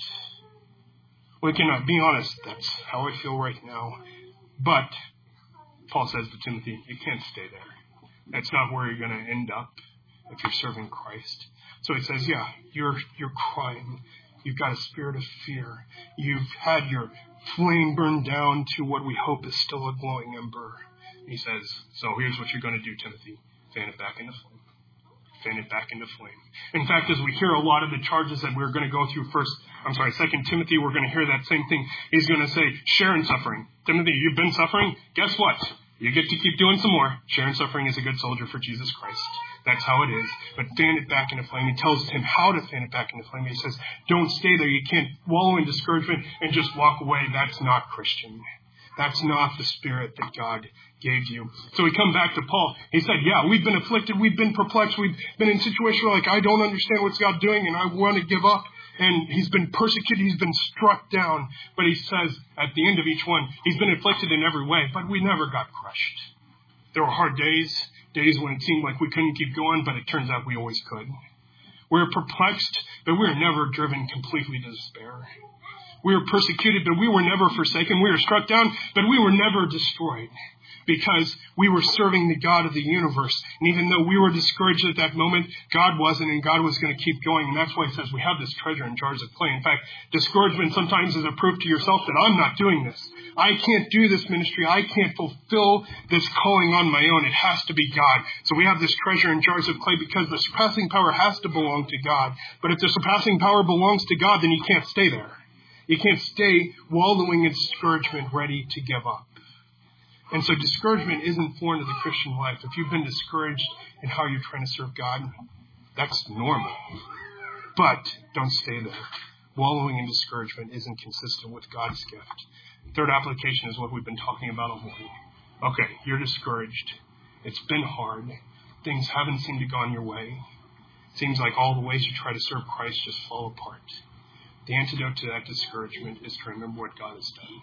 We can be honest, that's how I feel right now. But Paul says to Timothy, you can't stay there. That's not where you're going to end up if you're serving Christ. So he says, yeah, you're crying. You've got a spirit of fear. You've had your flame burned down to what we hope is still a glowing ember. He says, so here's what you're going to do, Timothy. Fan it back into flame. Fan it back into flame. In fact, as we hear a lot of the charges that we're going to go through 2 Timothy, we're going to hear that same thing. He's going to say, share in suffering. Timothy, you've been suffering? Guess what? You get to keep doing some more. Share in suffering as a good soldier for Jesus Christ. That's how it is. But fan it back into flame. He tells him how to fan it back into flame. He says, don't stay there. You can't wallow in discouragement and just walk away. That's not Christian. That's not the spirit that God gave you. So we come back to Paul. He said, yeah, we've been afflicted. We've been perplexed. We've been in situations where I don't understand what's God doing and I want to give up. And he's been persecuted. He's been struck down. But he says at the end of each one, he's been afflicted in every way, but we never got crushed. There were hard days when it seemed like we couldn't keep going, but it turns out we always could. We're perplexed, but we're never driven completely to despair. We were persecuted, but we were never forsaken. We were struck down, but we were never destroyed, because we were serving the God of the universe. And even though we were discouraged at that moment, God wasn't, and God was going to keep going. And that's why he says we have this treasure in jars of clay. In fact, discouragement sometimes is a proof to yourself that I'm not doing this. I can't do this ministry. I can't fulfill this calling on my own. It has to be God. So we have this treasure in jars of clay because the surpassing power has to belong to God. But if the surpassing power belongs to God, then you can't stay there. You can't stay wallowing in discouragement, ready to give up. And so discouragement isn't foreign to the Christian life. If you've been discouraged in how you're trying to serve God, that's normal. But don't stay there. Wallowing in discouragement isn't consistent with God's gift. Third application is what we've been talking about all morning. Okay, you're discouraged. It's been hard. Things haven't seemed to gone your way. It seems like all the ways you try to serve Christ just fall apart. The antidote to that discouragement is to remember what God has done.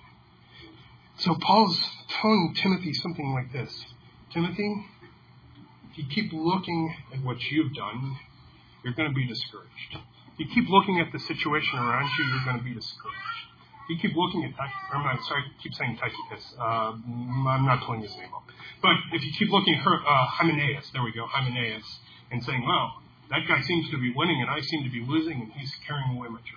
So Paul's telling Timothy something like this. Timothy, if you keep looking at what you've done, you're going to be discouraged. If you keep looking at the situation around you, you're going to be discouraged. If you keep looking at I keep saying Tychicus. I'm not pulling his name up. But if you keep looking at Hymenaeus, there we go, Hymenaeus, and saying, well, that guy seems to be winning and I seem to be losing and he's carrying away my church.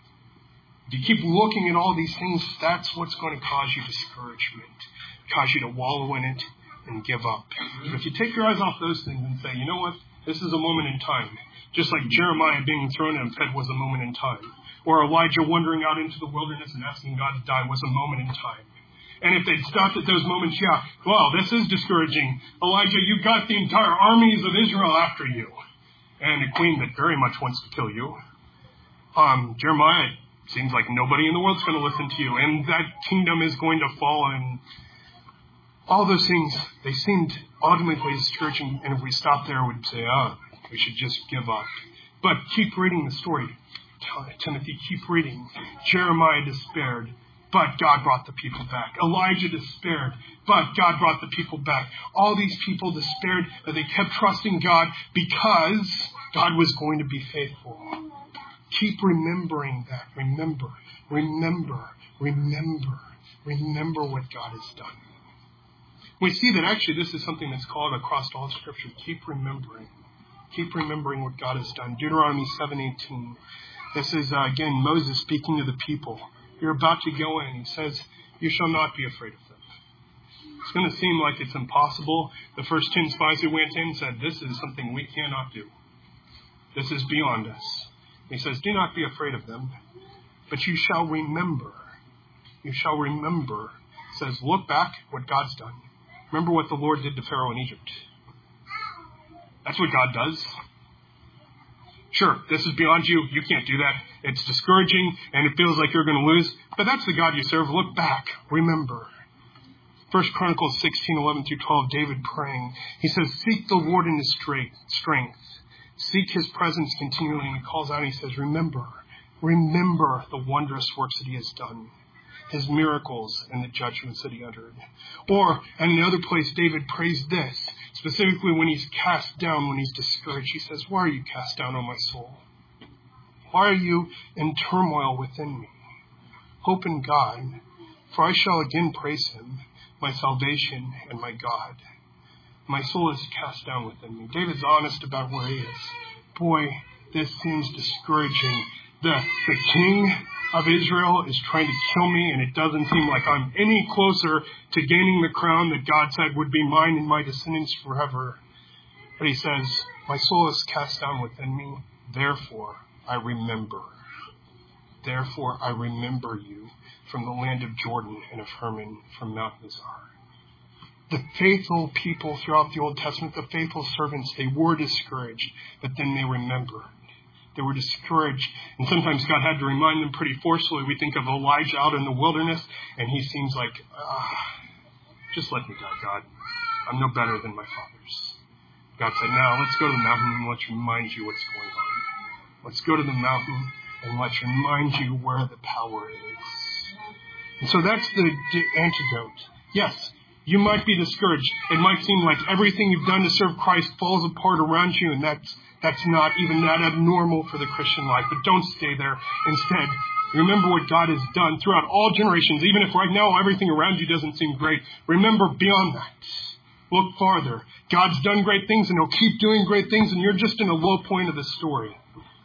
If you keep looking at all these things, that's what's going to cause you discouragement, cause you to wallow in it and give up. But if you take your eyes off those things and say, you know what, this is a moment in time, just like Jeremiah being thrown in a pit was a moment in time, or Elijah wandering out into the wilderness and asking God to die was a moment in time. And if they'd stopped at those moments, this is discouraging. Elijah, you've got the entire armies of Israel after you, and a queen that very much wants to kill you. Jeremiah, seems like nobody in the world's going to listen to you, and that kingdom is going to fall, and all those things, they seemed ultimately discouraging, and if we stopped there, we'd say, we should just give up. But keep reading the story, Timothy, keep reading. Jeremiah despaired, but God brought the people back. Elijah despaired, but God brought the people back. All these people despaired, but they kept trusting God because God was going to be faithful. Keep remembering that. Remember what God has done. We see that actually this is something that's called across all Scripture. Keep remembering what God has done. Deuteronomy 7:18. This is, again, Moses speaking to the people. You're about to go in. He says, you shall not be afraid of them. It's going to seem like it's impossible. The first 10 spies who went in said, this is something we cannot do. This is beyond us. He says, do not be afraid of them, but you shall remember. You shall remember. He says, look back what God's done. Remember what the Lord did to Pharaoh in Egypt. That's what God does. Sure, this is beyond you. You can't do that. It's discouraging, and it feels like you're going to lose. But that's the God you serve. Look back. Remember. 1 Chronicles 16:11-12, David praying. He says, seek the Lord in his strength. Seek his presence continually. And he calls out and he says, remember the wondrous works that he has done, his miracles and the judgments that he uttered. Or, in another place, David prays this, specifically when he's cast down, when he's discouraged. He says, why are you cast down, O my soul? Why are you in turmoil within me? Hope in God, for I shall again praise him, my salvation and my God. My soul is cast down within me. David's honest about where he is. Boy, this seems discouraging. The king of Israel is trying to kill me, and it doesn't seem like I'm any closer to gaining the crown that God said would be mine and my descendants forever. But he says, my soul is cast down within me. Therefore, I remember. Therefore, I remember you from the land of Jordan and of Hermon, from Mount Mizar. The faithful people throughout the Old Testament, the faithful servants, they were discouraged, but then they remembered. They were discouraged, and sometimes God had to remind them pretty forcefully. We think of Elijah out in the wilderness, and he seems like, just let me die, God. I'm no better than my fathers. God said, now let's go to the mountain and let's remind you what's going on. Let's go to the mountain and let's remind you where the power is. And so that's the antidote. Yes, You might be discouraged. It might seem like everything you've done to serve Christ falls apart around you, and that's not even that abnormal for the Christian life. But don't stay there. Instead, remember what God has done throughout all generations. Even if right now everything around you doesn't seem great, remember beyond that. Look farther. God's done great things, and He'll keep doing great things, and you're just in a low point of the story.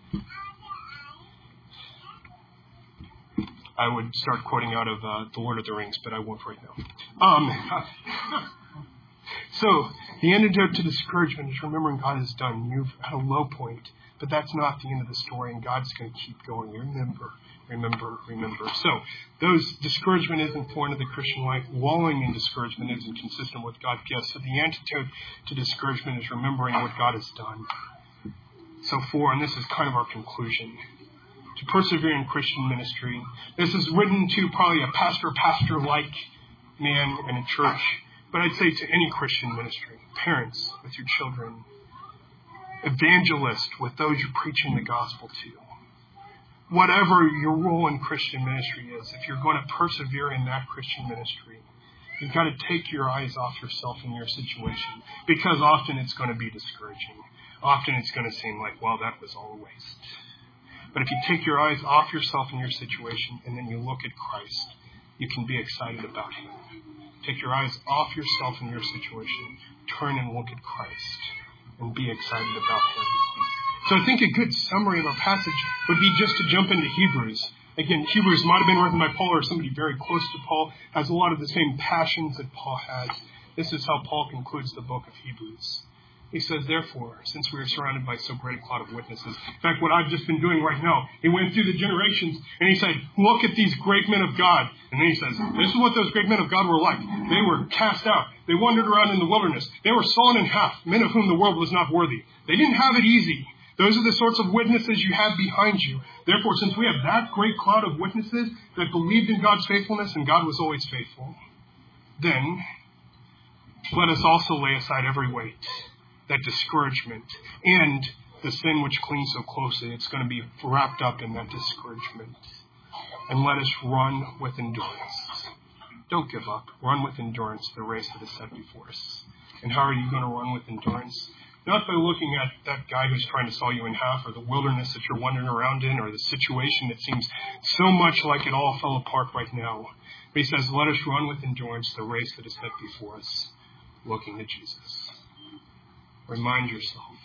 I would start quoting out of The Lord of the Rings, but I won't right now. So, the antidote to discouragement is remembering God has done. You've at a low point, but that's not the end of the story, and God's going to keep going. Remember. So, discouragement isn't foreign to the Christian life. Wallowing in discouragement isn't consistent with God's gifts. So, the antidote to discouragement is remembering what God has done. So, and this is kind of our conclusion, to persevere in Christian ministry. This is written to probably a pastor-like man in a church. But I'd say to any Christian ministry, parents with your children, evangelists with those you're preaching the gospel to. Whatever your role in Christian ministry is, if you're going to persevere in that Christian ministry, you've got to take your eyes off yourself and your situation, because often it's going to be discouraging. Often it's going to seem like, well, that was all a waste. But if you take your eyes off yourself and your situation, and then you look at Christ, you can be excited about Him. Take your eyes off yourself and your situation. Turn and look at Christ and be excited about Him. So I think a good summary of our passage would be just to jump into Hebrews. Again, Hebrews might have been written by Paul or somebody very close to Paul, has a lot of the same passions that Paul has. This is how Paul concludes the book of Hebrews. He says, therefore, since we are surrounded by so great a cloud of witnesses. In fact, what I've just been doing right now, he went through the generations and he said, look at these great men of God. And then he says, this is what those great men of God were like. They were cast out. They wandered around in the wilderness. They were sawn in half, men of whom the world was not worthy. They didn't have it easy. Those are the sorts of witnesses you have behind you. Therefore, since we have that great cloud of witnesses that believed in God's faithfulness, and God was always faithful, then let us also lay aside every weight, that discouragement, and the sin which clings so closely. It's going to be wrapped up in that discouragement. And let us run with endurance. Don't give up. Run with endurance the race that is set before us. And how are you going to run with endurance? Not by looking at that guy who's trying to saw you in half, or the wilderness that you're wandering around in, or the situation that seems so much like it all fell apart right now. But he says, let us run with endurance the race that is set before us, looking to Jesus. Remind yourself.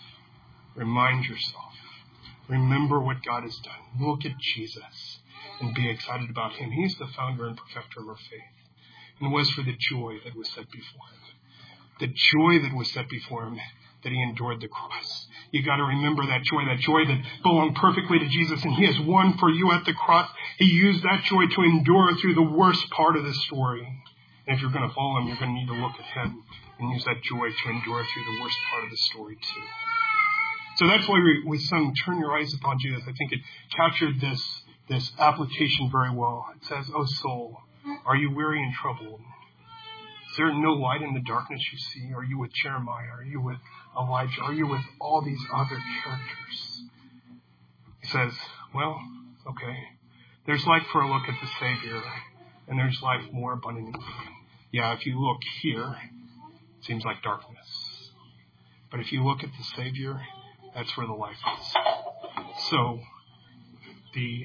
Remember what God has done. Look at Jesus and be excited about Him. He's the founder and perfecter of our faith. And it was for the joy that was set before Him. The joy that was set before Him, that He endured the cross. You got to remember that joy that belonged perfectly to Jesus, and He has won for you at the cross. He used that joy to endure through the worst part of the story. And if you're going to follow Him, you're going to need to look at Him and use that joy to endure through the worst part of the story too. So that's why we sung Turn Your Eyes Upon Jesus. I think it captured this application very well. It says, O soul, are you weary and troubled? Is there no light in the darkness you see? Are you with Jeremiah? Are you with Elijah? Are you with all these other characters? He says, well, okay. There's light for a look at the Savior, and there's life more abundantly. Yeah, if you look here, it seems like darkness. But if you look at the Savior, that's where the life is. So, the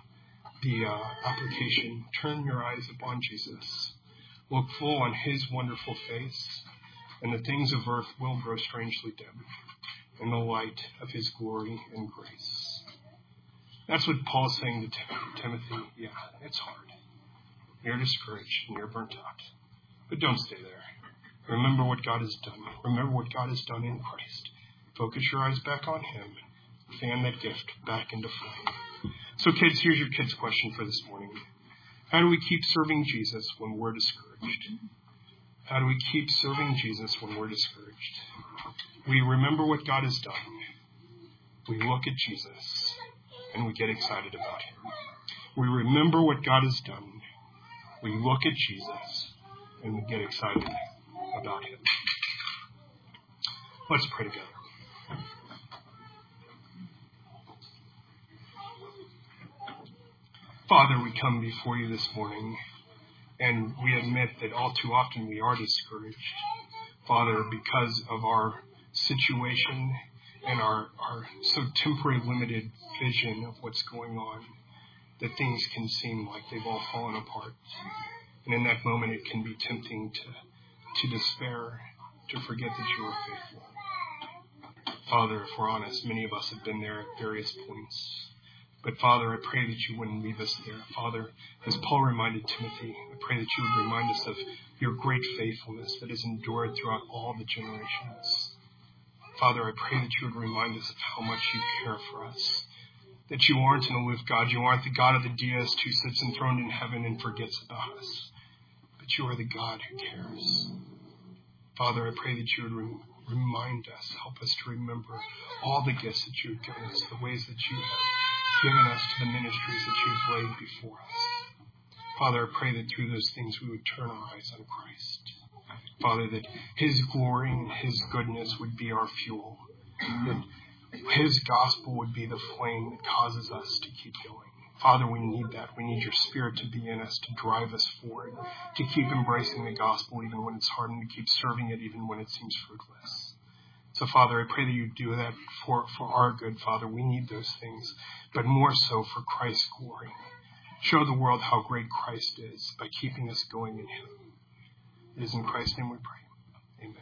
application, turn your eyes upon Jesus. Look full on His wonderful face, and the things of earth will grow strangely dim in the light of His glory and grace. That's what Paul's saying to Timothy. Yeah, it's hard. You're discouraged and you're burnt out. But don't stay there. Remember what God has done. Remember what God has done in Christ. Focus your eyes back on Him. Fan that gift back into flame. So kids, here's your kids' question for this morning. How do we keep serving Jesus when we're discouraged? How do we keep serving Jesus when we're discouraged? We remember what God has done. We look at Jesus and we get excited about Him. We remember what God has done. We look at Jesus and we get excited about Him. Let's pray together. Father, we come before You this morning And we admit that all too often we are discouraged, Father, because of our situation and our so temporary limited vision of what's going on, that things can seem like they've all fallen apart. And in that moment, it can be tempting to despair, to forget that you are faithful. Father, if we're honest, many of us have been there at various points. But Father, I pray that you wouldn't leave us there. Father, as Paul reminded Timothy, I pray that you would remind us of your great faithfulness that has endured throughout all the generations. Father, I pray that you would remind us of how much you care for us. That you aren't an aloof God. You aren't the God of the deist who sits enthroned in heaven and forgets about us. But you are the God who cares. Father, I pray that you would remind us, help us to remember all the gifts that you have given us, the ways that you have given us to the ministries that you've laid before us. Father, I pray that through those things we would turn our eyes on Christ. Father, that his glory and his goodness would be our fuel. That his gospel would be the flame that causes us to keep going. Father, we need that. We need your Spirit to be in us, to drive us forward, to keep embracing the gospel even when it's hard, and to keep serving it even when it seems fruitless. So, Father, I pray that you do that for our good, Father. We need those things, but more so for Christ's glory. Show the world how great Christ is by keeping us going in him. It is in Christ's name we pray. Amen.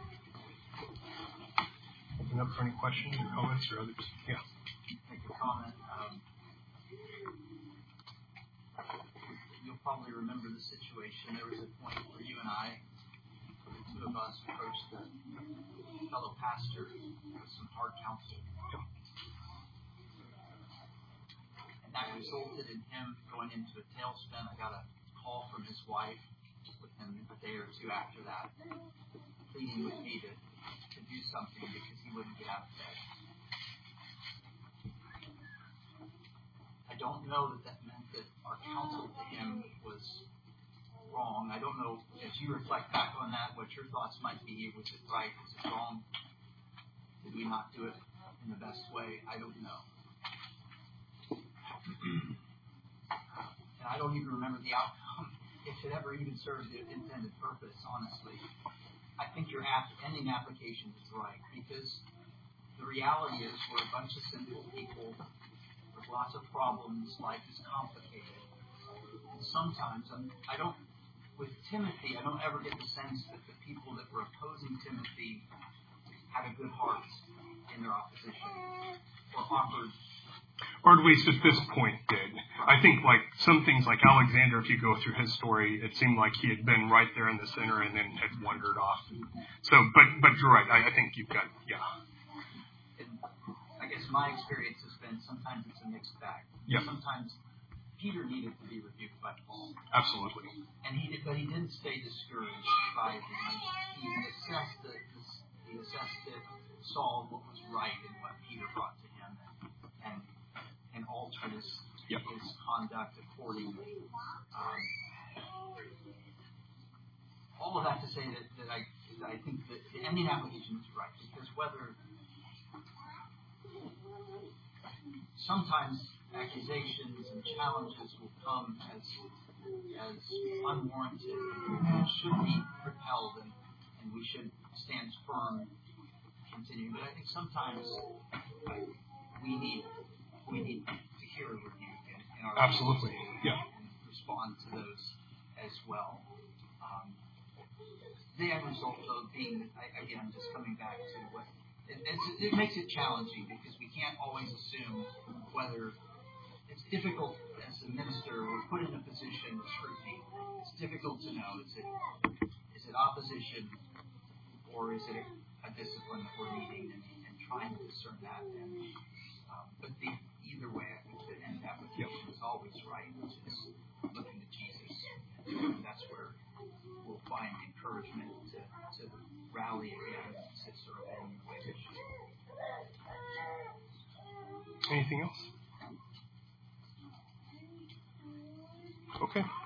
Open up for any questions or comments or others. Yeah. Make a comment. You'll probably remember the situation. There was a point where you and I, the two of us, approached the fellow pastor with some hard counsel. And that resulted in him going into a tailspin. I got a call from his wife within a day or two after that, pleading with me to do something because he wouldn't get out of bed. I don't know that meant that our counsel to him was wrong. I don't know, as you reflect back on that, what your thoughts might be. Was it right? Was it wrong? Did we not do it in the best way? I don't know. And I don't even remember the outcome, if it ever even served the intended purpose, honestly. I think your ending application is right, because the reality is we're a bunch of sinful people with lots of problems. Life is complicated. And sometimes, with Timothy, I don't ever get the sense that the people that were opposing Timothy had a good heart in their opposition, or offered. Or at least at this point did. I think like some things like Alexander, if you go through his story, it seemed like he had been right there in the center and then had wandered off. So, but you're right. I think you've got, yeah. And I guess my experience has been sometimes it's a mixed bag. Yep. Sometimes Peter needed to be rebuked by Paul. Absolutely. And but he didn't stay discouraged by it. He assessed it, saw what was right in what Peter brought to him, and altered his conduct accordingly. All of that to say that I think that the ending application is right, because whether sometimes accusations and challenges will come as unwarranted and should be repelled, and we should stand firm, continue. But I think sometimes we need to hear a rebuke in our absolutely, and respond to those as well. The end result, though, being, again, just coming back to what it makes it challenging, because we can't always assume whether it's difficult as a minister. We're put in a position of scrutiny. It's difficult to know, is it opposition, or is it a discipline that we're needing, and trying to discern that. But either way, I think the end application is always right, which is looking to Jesus. And that's where we'll find encouragement to rally again, to serve in the way we should. Anything else? Okay.